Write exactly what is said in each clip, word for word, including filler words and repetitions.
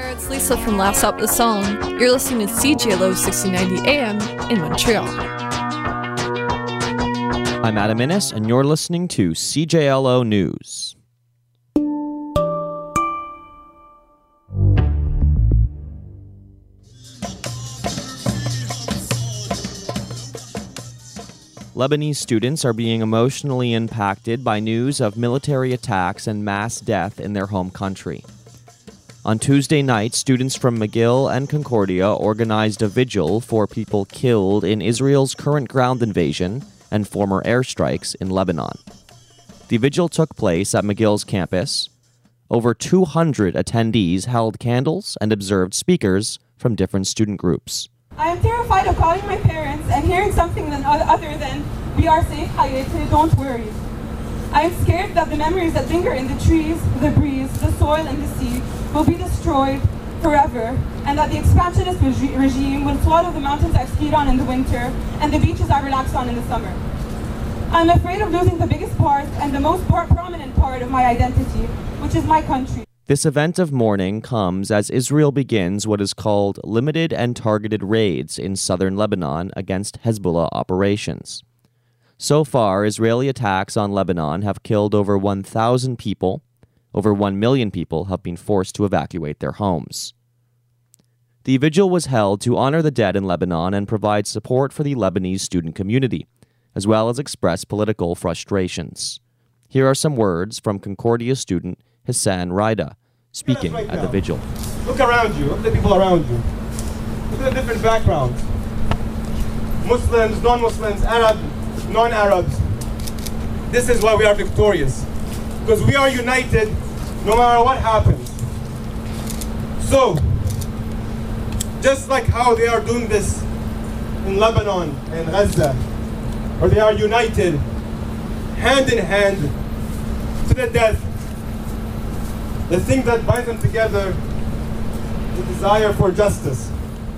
there, it's Lisa from Last Stop the Song. You're listening to C J L O sixteen ninety A M in Montreal. I'm Adam Innes, and you're listening to C J L O News. Lebanese students are being emotionally impacted by news of military attacks and mass death in their home country. On Tuesday night, students from McGill and Concordia organized a vigil for people killed in Israel's current ground invasion and former airstrikes in Lebanon. The vigil took place at McGill's campus. Over two hundred attendees held candles and observed speakers from different student groups. I am terrified of calling my parents and hearing something other than, "We are safe, Hayati, don't worry." I am scared that the memories that linger in the trees, the breeze, the soil, and the sea will be destroyed forever, and that the expansionist regi- regime will swallow the mountains I've skied on in the winter and the beaches I relaxed on in the summer. I'm afraid of losing the biggest part and the most par- prominent part of my identity, which is my country. This event of mourning comes as Israel begins what is called limited and targeted raids in southern Lebanon against Hezbollah operations. So far, Israeli attacks on Lebanon have killed over one thousand people. Over one million people have been forced to evacuate their homes. The vigil was held to honor the dead in Lebanon and provide support for the Lebanese student community, as well as express political frustrations. Here are some words from Concordia student Hassan Raida, speaking right at now. the vigil. Look around you. Look at the people around you. Look at the different backgrounds. Muslims, non-Muslims, Arab, non-Arabs. This is why we are victorious. Because we are united no matter what happens. So, just like how they are doing this in Lebanon and Gaza, where they are united, hand in hand, to the death, the thing that binds them together, the desire for justice.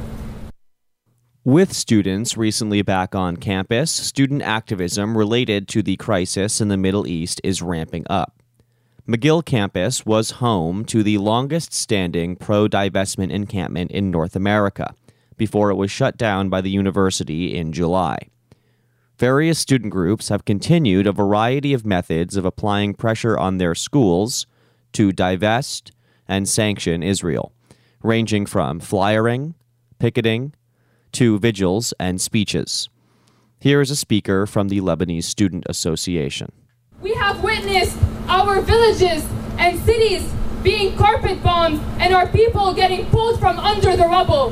With students recently back on campus, student activism related to the crisis in the Middle East is ramping up. McGill campus was home to the longest-standing pro-divestment encampment in North America, before it was shut down by the university in July. Various student groups have continued a variety of methods of applying pressure on their schools to divest and sanction Israel, ranging from flyering, picketing, to vigils and speeches. Here is a speaker from the Lebanese Student Association. We have witnessed our villages and cities being carpet bombed and our people getting pulled from under the rubble.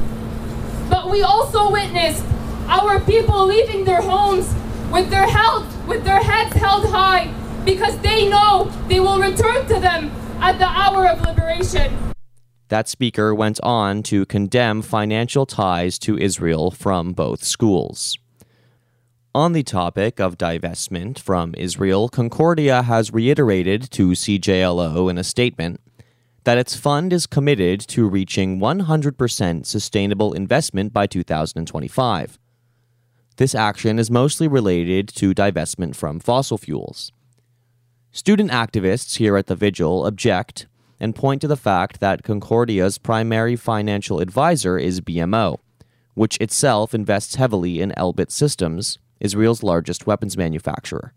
But we also witnessed our people leaving their homes with their health, with their heads held high, because they know they will return to them at the hour of liberation. That speaker went on to condemn financial ties to Israel from both schools. On the topic of divestment from Israel, Concordia has reiterated to C J L O in a statement that its fund is committed to reaching one hundred percent sustainable investment by two thousand twenty-five. This action is mostly related to divestment from fossil fuels. Student activists here at the vigil object and point to the fact that Concordia's primary financial advisor is B M O, which itself invests heavily in Elbit Systems, Israel's largest weapons manufacturer.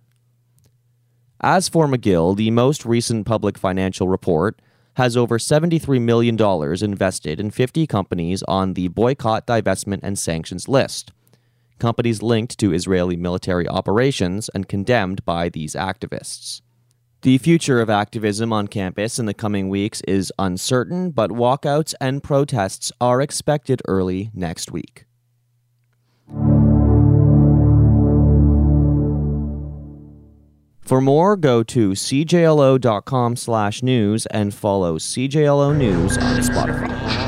As for McGill, the most recent public financial report has over seventy-three million dollars invested in fifty companies on the boycott, divestment, and sanctions list, companies linked to Israeli military operations and condemned by these activists. The future of activism on campus in the coming weeks is uncertain, but walkouts and protests are expected early next week. For more, go to c j l o dot com slash news and follow C J L O News on Spotify.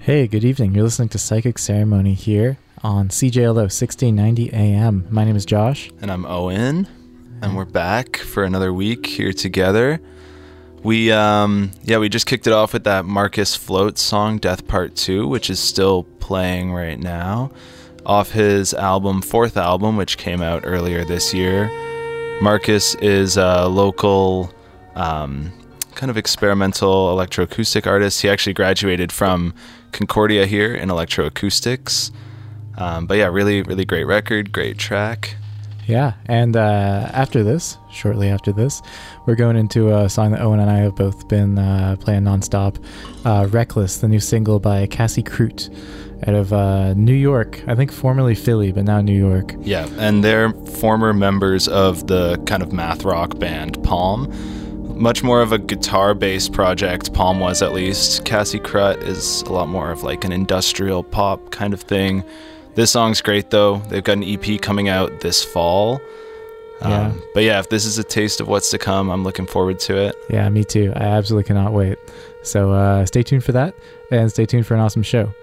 Hey, good evening. You're listening to Psychic Ceremony here on C J L O sixteen ninety A M. My name is Josh. And I'm Owen. And we're back for another week here together. We, um, yeah, we just kicked it off with that Marcus Float song, Death Part two, which is still playing right now, off his album, fourth album, which came out earlier this year. Marcus is a local um, kind of experimental electroacoustic artist. He actually graduated from Concordia here in electroacoustics. Um, but yeah, really, really great record, great track. Yeah, and uh, after this, shortly after this, we're going into a song that Owen and I have both been uh, playing nonstop, uh, Reckless, the new single by Cassie Crute out of uh, New York. I think formerly Philly, but now New York. Yeah, and they're former members of the kind of math rock band Palm. Much more of a guitar-based project, Palm was at least. Cassie Crute is a lot more of like an industrial pop kind of thing. This song's great though. They've got an E P coming out this fall. Yeah. Um, but yeah, if this is a taste of what's to come, I'm looking forward to it. Yeah, me too. I absolutely cannot wait. So uh, stay tuned for that, and stay tuned for an awesome show.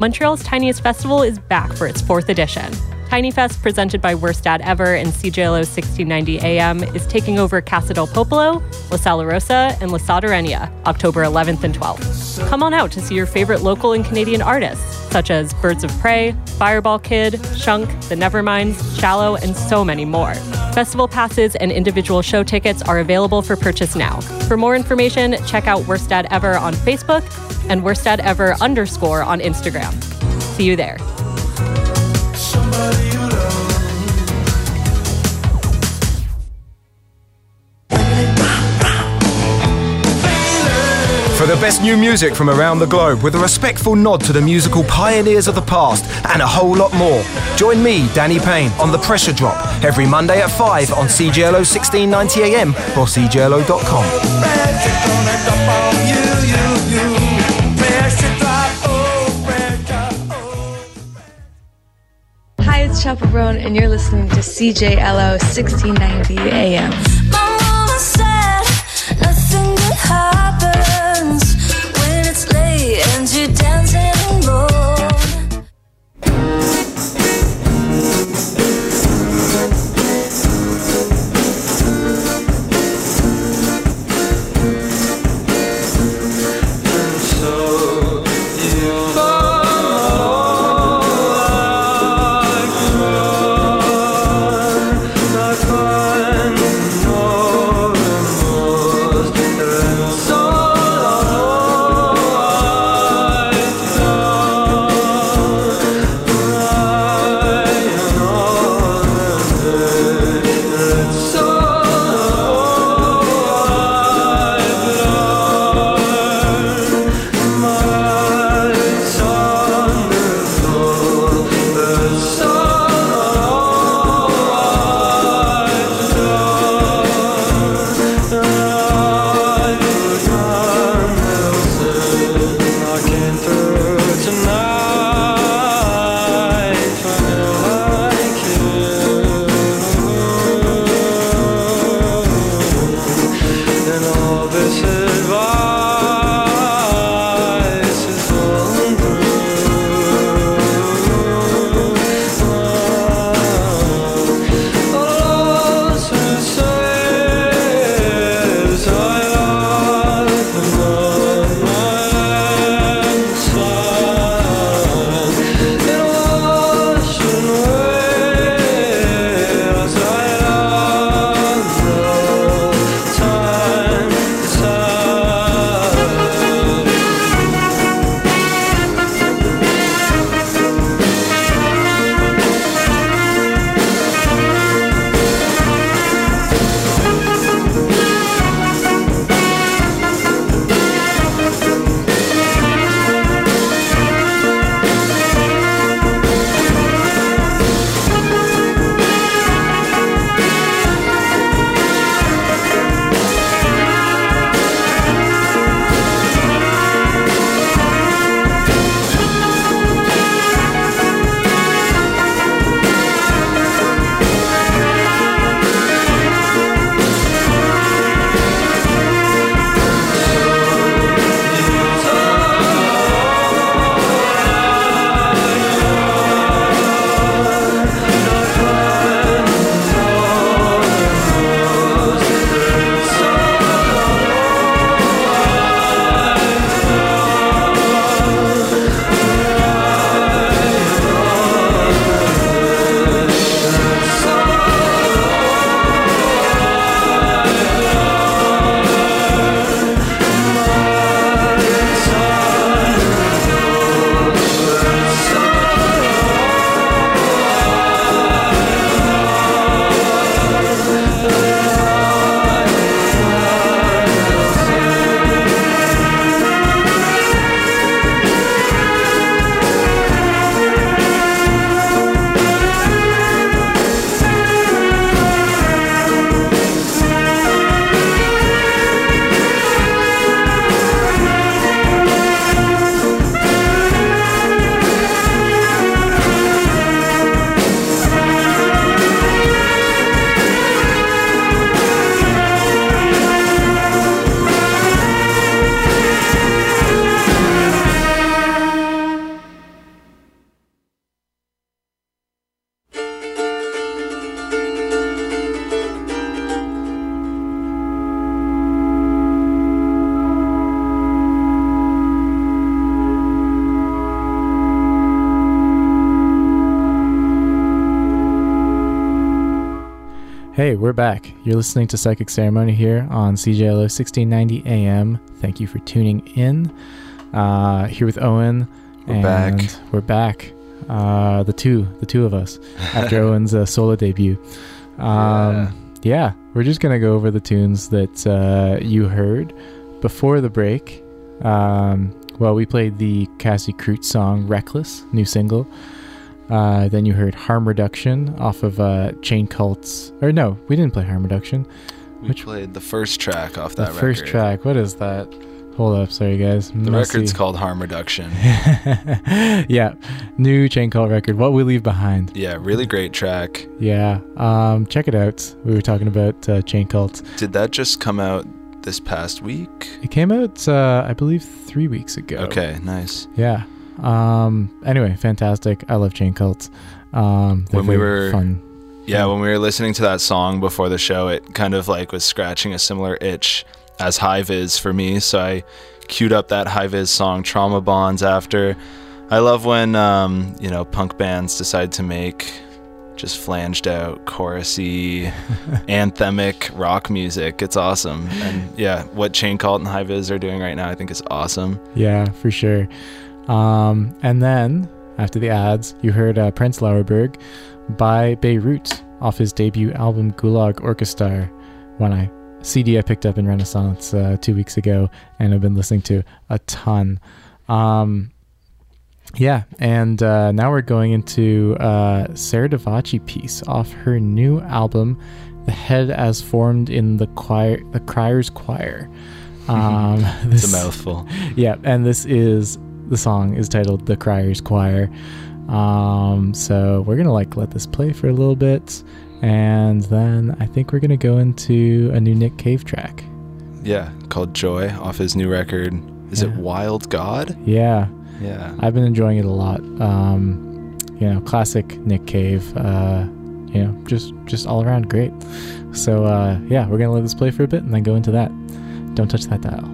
Montreal's tiniest festival is back for its fourth edition. Tiny Fest, presented by Worst Dad Ever and C J L O sixteen ninety A M, is taking over Casa del Popolo, La Sala Rosa, and La Sadareña, October eleventh and twelfth. Come on out to see your favorite local and Canadian artists, such as Birds of Prey, Fireball Kid, Shunk, The Neverminds, Shallow, and so many more. Festival passes and individual show tickets are available for purchase now. For more information, check out Worst Dad Ever on Facebook and Worst Dad Ever underscore on Instagram. See you there. For the best new music from around the globe, with a respectful nod to the musical pioneers of the past, and a whole lot more, join me, Danny Payne, on The Pressure Drop, every Monday at five on C J L O sixteen ninety A M or C J L O dot com. Hi, it's Chaperone, and you're listening to C J L O sixteen ninety A M. My mama said nothing good happens when it's late and you're dancing alone. So Hey, we're back. You're listening to Psychic Ceremony here on C J L O sixteen ninety A M. Thank you for tuning in. Uh, here with Owen. We're and back. We're back. Uh, the two, the two of us, after Owen's uh, solo debut. Um, yeah. yeah, we're just gonna go over the tunes that uh, you heard before the break. Um, well, we played the Cassie Crute song "Reckless," new single. Uh, then you heard Harm Reduction off of uh, Chain Cult's, or no, we didn't play Harm Reduction. We Which played the first track off that the record. first track. What is that? Hold up, sorry guys. The Messy. record's called Harm Reduction. Yeah, new Chain Cult record. What We Leave Behind. Yeah, really great track. Yeah, um, check it out. We were talking about uh, Chain Cult. Did that just come out this past week? It came out, uh, I believe, three weeks ago. Okay, nice. Yeah. Um. Anyway, fantastic. I love Chain Cult. Um, they're when we very were fun. Yeah, when we were listening to that song before the show, it kind of like was scratching a similar itch as High Vis for me. So I queued up that High Vis song Trauma Bonds after. I love when um, you know, punk bands decide to make just flanged out, chorusy, anthemic rock music. It's awesome. And yeah, what Chain Cult and High Vis are doing right now, I think is awesome. Yeah, for sure. Um, and then after the ads, you heard uh, Prenzlauer Berg by Beirut off his debut album Gulag Orchestra, one I C D I picked up in Renaissance uh, two weeks ago and I've been listening to a ton. Um, yeah, and uh, now we're going into uh, Sarah Davachi piece off her new album, The Head as Formed in the Choir, the Criers Choir. Um, this, it's a mouthful. Yeah, and this is the song is titled The Criers Choir. Um, so we're gonna like let this play for a little bit, and then I think we're gonna go into a new Nick Cave track. Yeah, called Joy off his new record. Is yeah. it Wild God? Yeah. Yeah. I've been enjoying it a lot. Um, you know, classic Nick Cave. Uh, you know, just just all around great. So uh, yeah, we're gonna let this play for a bit and then go into that. Don't touch that dial.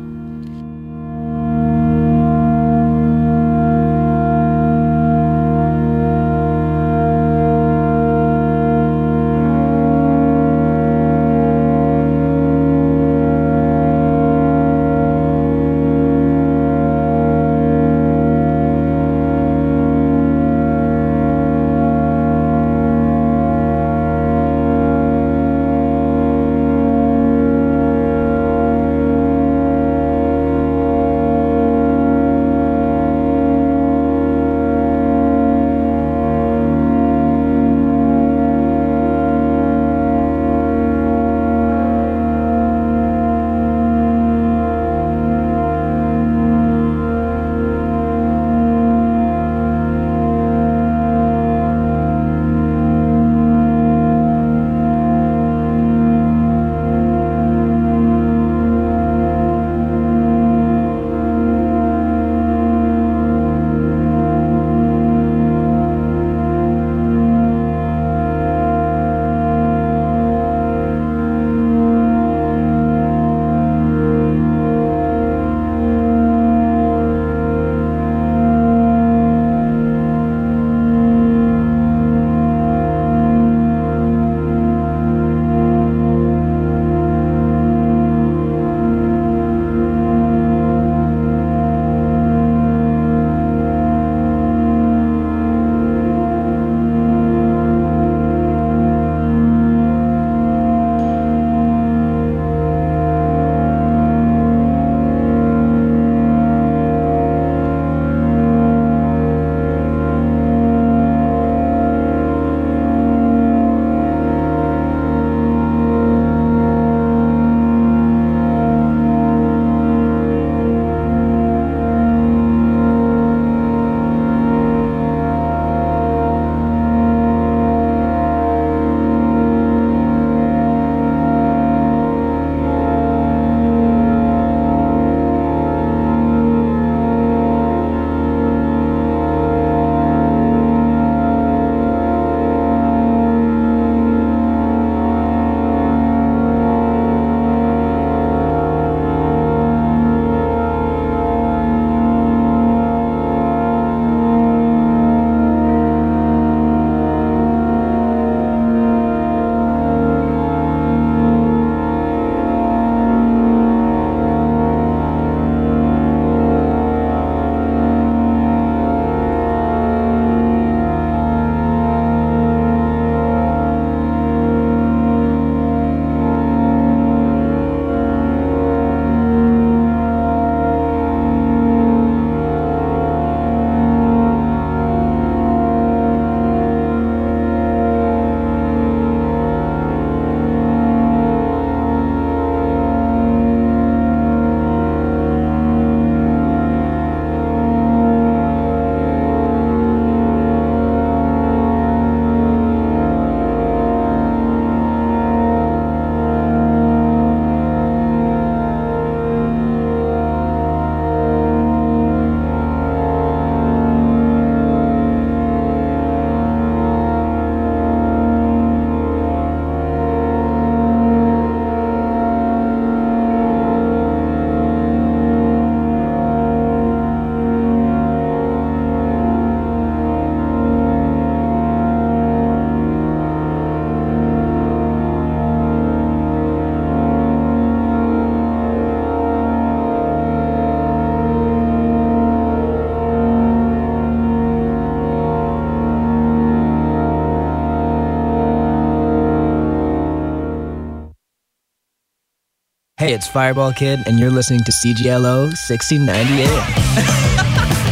Hey, it's Fireball Kid, and you're listening to C G L O sixteen ninety A M.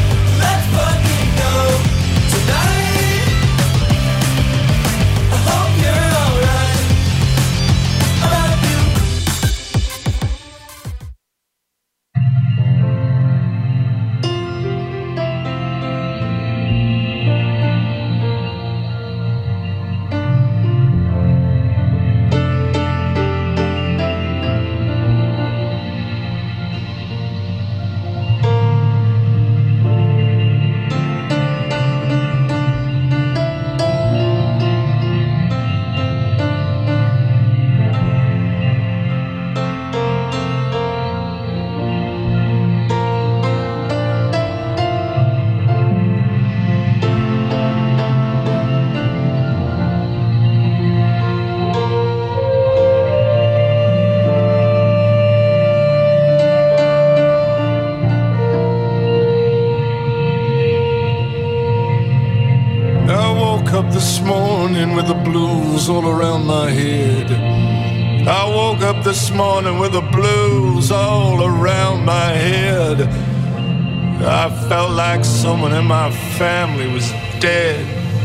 This morning with the blues all around my head. I woke up this morning with the blues all around my head. I felt like someone in my family was dead.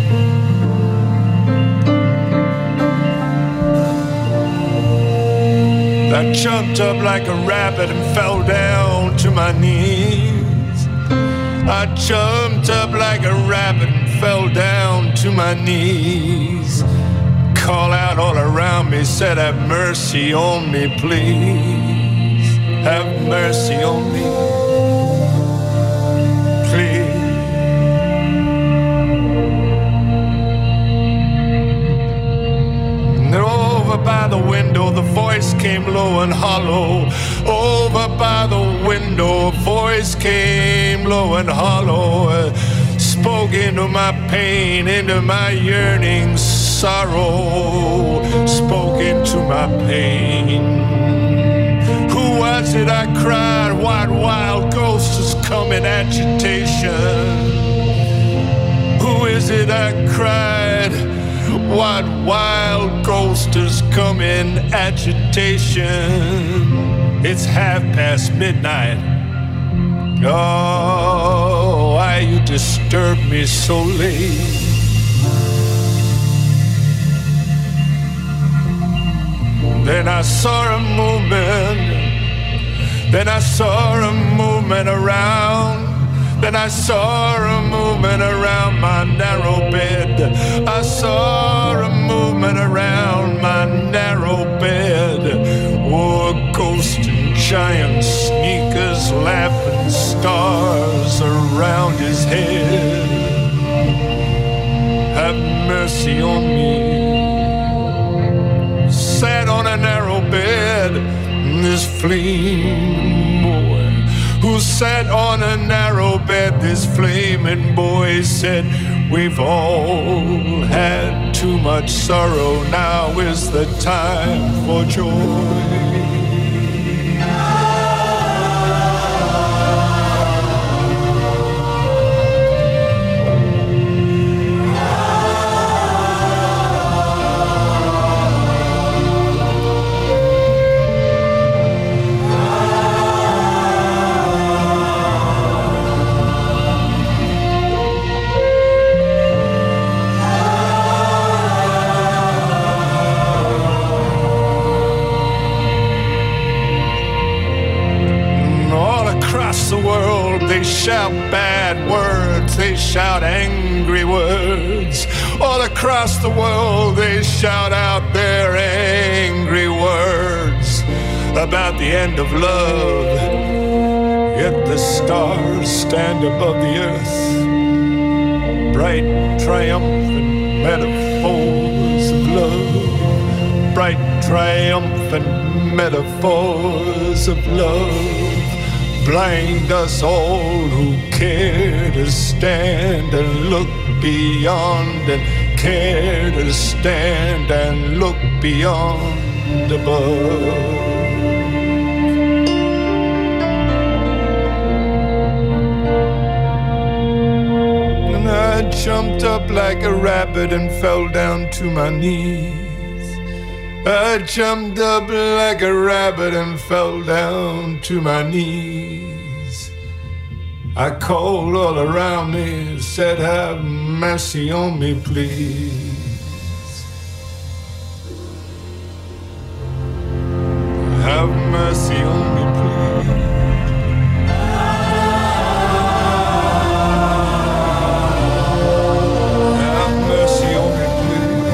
I jumped up like a rabbit and fell down to my knees. I jumped up like a rabbit and fell down to my knees. Call out all around me, said, have mercy on me, please. Have mercy on me, please. And over by the window, the voice came low and hollow. Over by the window, a voice came low and hollow. Spoke into my pain, into my yearning sorrow. Spoke into my pain. Who was it I cried? What wild ghost is coming agitation? Who is it I cried? What wild ghost is coming agitation? It's half past midnight. Oh, why you disturb me so late? Then I saw a movement. Then I saw a movement around. Then I saw a movement around my narrow bed. I saw a movement around my narrow bed. Oh, a ghost in giant sneakers, laughing stars around his head. Have mercy on me. Sat on a narrow bed, this fleeing boy. Who sat on a narrow bed, this flaming boy said, we've all had too much sorrow, now is the time for joy. They shout bad words, they shout angry words. All across the world they shout out their angry words about the end of love. Yet the stars stand above the earth, bright triumphant metaphors of love. Bright triumphant metaphors of love. Blind us all who care to stand and look beyond, and care to stand and look beyond above. And I jumped up like a rabbit and fell down to my knees. I jumped up like a rabbit and fell down to my knees. I called all around me, said, have mercy on me, please. Have mercy on me, please. Have mercy on me, please.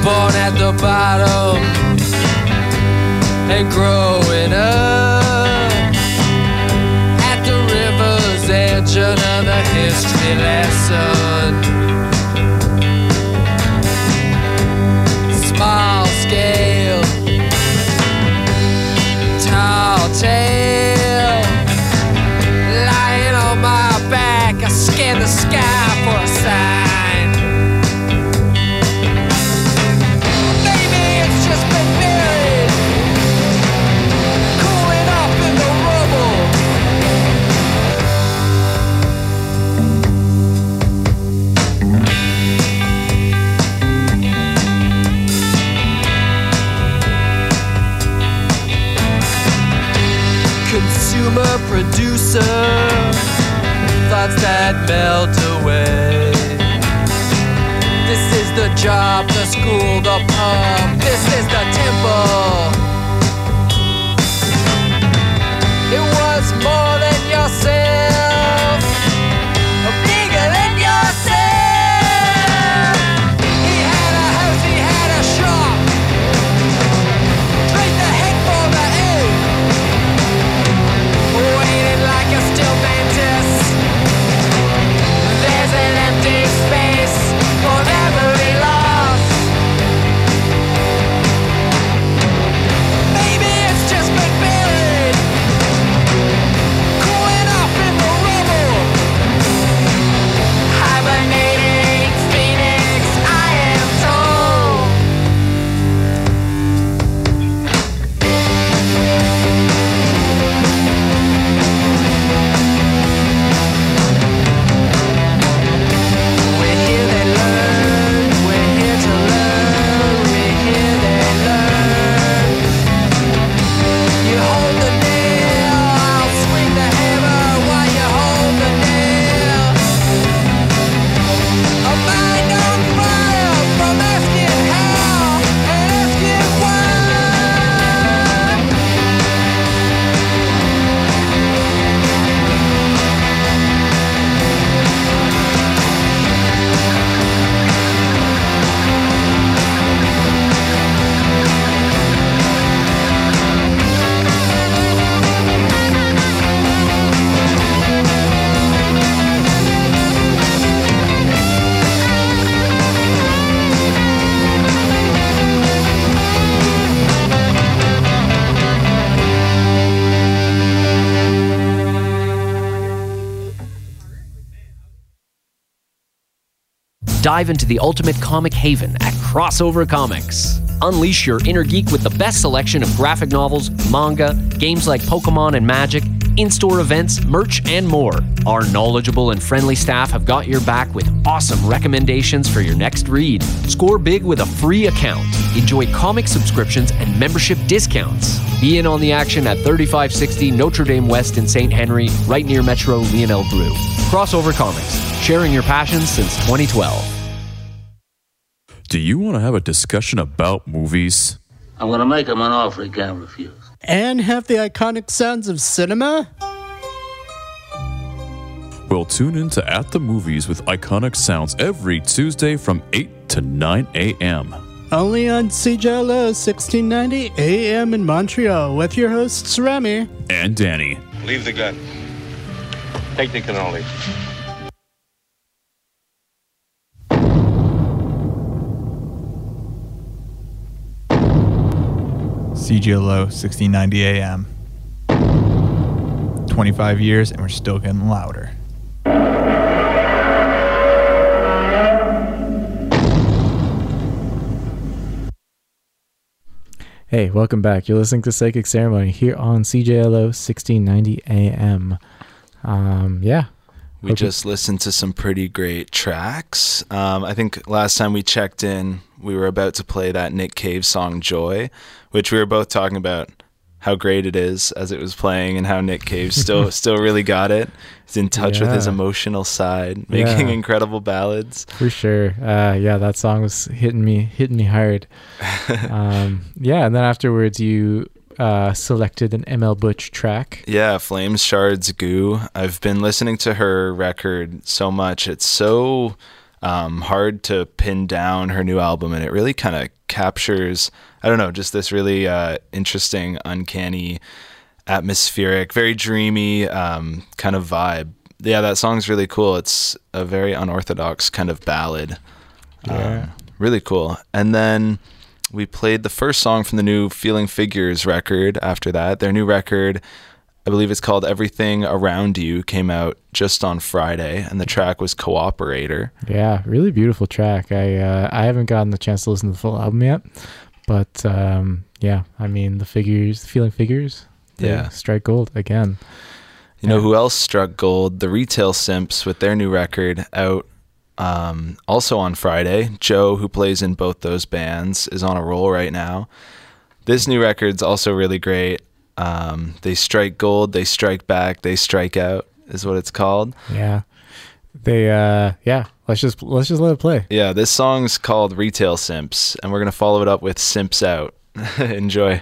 born at the bottom and growing up at the river's edge, another history lesson. Small scale, tall tale, lying on my back, I scan the sky for a sign. Maybe it's just been buried, cooling up in the rubble. Consumer, producer, thoughts that melt away. This is the job, the school, the pub, this is the temple. It was more than yourself, bigger than yourself. He had a house, he had a shop, trade the head for the egg, waiting like a steel mantis. There's an empty space for every loss. Maybe it's just been buried, cooling off in the rubble. Hibernating phoenix, I am told. We're here, they learn. We're here to learn. We're here, they learn. You hold the nail, I'll swing the hammer while you hold the nail. A mind on fire from asking how and asking why. Dive into the ultimate comic haven at Crossover Comics. Unleash your inner geek with the best selection of graphic novels, manga, games like Pokemon and Magic, in-store events, merch, and more. Our knowledgeable and friendly staff have got your back with awesome recommendations for your next read. Score big with a free account. Enjoy comic subscriptions and membership discounts. Be in on the action at thirty-five sixty Notre Dame West in Saint Henry, right near Metro Lionel Brew. Crossover Comics, sharing your passions since twenty twelve. Do you want to have a discussion about movies? I'm going to make him an offer he can't refuse. And have the iconic sounds of cinema? Well, tune in to At the Movies with Iconic Sounds every Tuesday from eight to nine a.m. Only on C J L O sixteen ninety A M in Montreal with your hosts Remy and Danny. Leave the gun. Take the cannoli. C J L O sixteen ninety A M. twenty-five years and we're still getting louder. Hey, welcome back. You're listening to Psychic Ceremony here on C J L O sixteen ninety A M. Um, yeah. We Hope just listened to some pretty great tracks. Um, I think last time we checked in, we were about to play that Nick Cave song Joy, which we were both talking about how great it is as it was playing and how Nick Cave still still really got it. He's in touch yeah. with his emotional side, making yeah. incredible ballads. For sure. Uh, yeah, that song was hitting me hitting me hard. um, yeah, and then afterwards you uh, selected an M L Butch track. Yeah, Flames, Shards, Goo. I've been listening to her record so much. It's so Um, hard to pin down her new album, and it really kind of captures, I don't know, just this really uh, interesting, uncanny, atmospheric, very dreamy um, kind of vibe. Yeah, that song's really cool. It's a very unorthodox kind of ballad. Yeah. Um, really cool. And then we played the first song from the new Feeling Figures record after that. Their new record, I believe it's called Everything Around You, came out just on Friday, and the track was Cooperator. Yeah, really beautiful track. I uh, I haven't gotten the chance to listen to the full album yet, but um, yeah, I mean the figures, Feeling Figures, they Yeah. strike gold again. You know who else struck gold? The Retail Simps with their new record out um, also on Friday. Joe, who plays in both those bands, is on a roll right now. This new record's also really great. Um, they strike gold, they strike back, they strike out is what it's called. Yeah, they uh, yeah. Let's just let's just let it play. Yeah, this song's called Retail Simps, and we're gonna follow it up with Simps Out. Enjoy.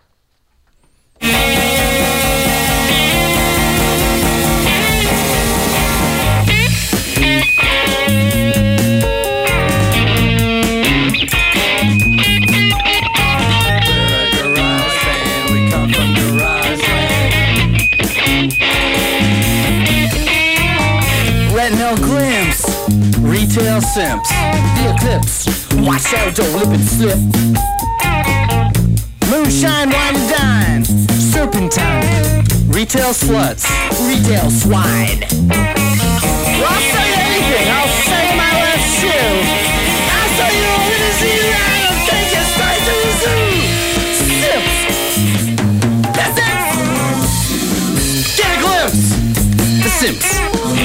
Retinol glimpse, retail simps, the eclipse, watch out, don't lip and slip. Moonshine, wine and dine, serpentine, retail sluts, retail swine. Well, I'll sell you anything, I'll sell you my left shoe. I'll sell you a limousine ride, I'll take you straight to the zoo. Simps, that's it. Get a glimpse, the simps.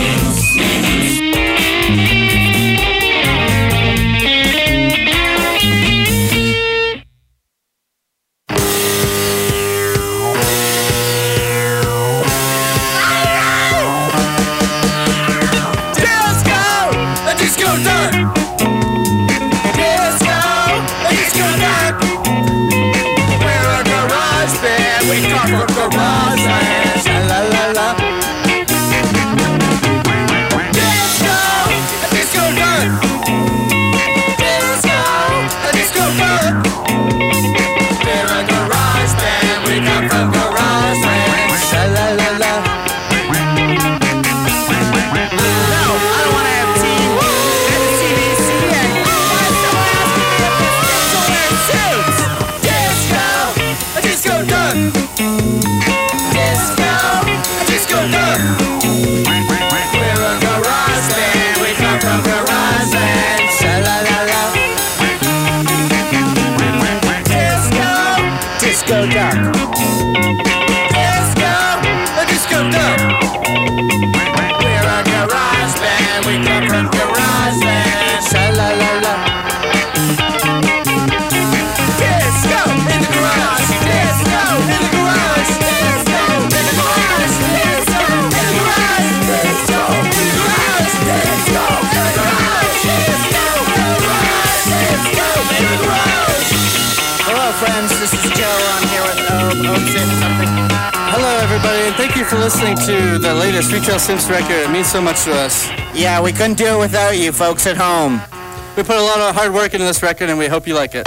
Thank you for listening to the latest Retail Simps record. It means so much to us. Yeah, we couldn't do it without you folks at home. We put a lot of hard work into this record, and we hope you like it.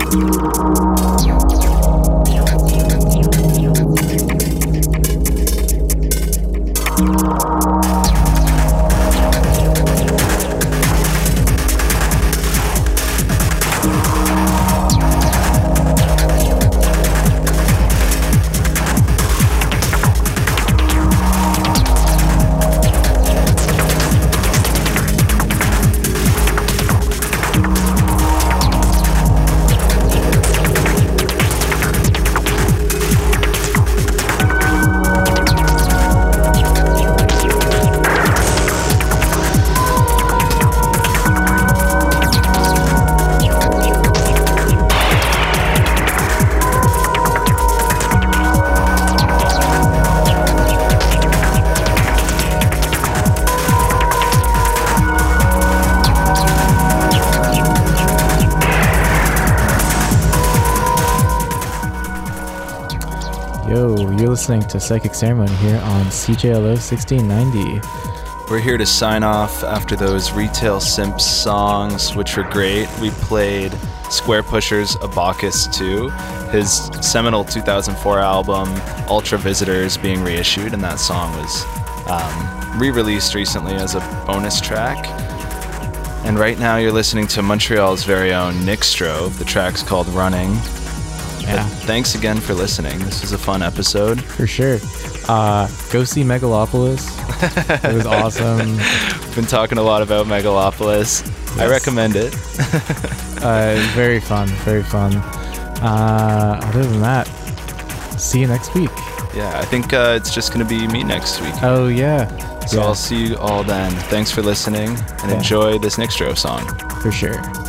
You're listening to Psychic Ceremony here on C J L O sixteen ninety. We're here to sign off after those Retail Simps songs, which were great. We played Square Pusher's Abacus two, his seminal two thousand four album Ultra Visitors being reissued, and that song was um, re-released recently as a bonus track. And right now you're listening to Montreal's very own Nick Strove. The track's called Running. Yeah. But thanks again for listening. This was a fun episode. For sure. Uh, go see Megalopolis. It was awesome. Been talking a lot about Megalopolis. Yes. I recommend it. uh, very fun. Very fun. Uh, other than that, see you next week. Yeah, I think uh, it's just going to be me next week. Oh, yeah. So yeah. I'll see you all then. Thanks for listening, and yeah. enjoy this Nick Strove song. For sure.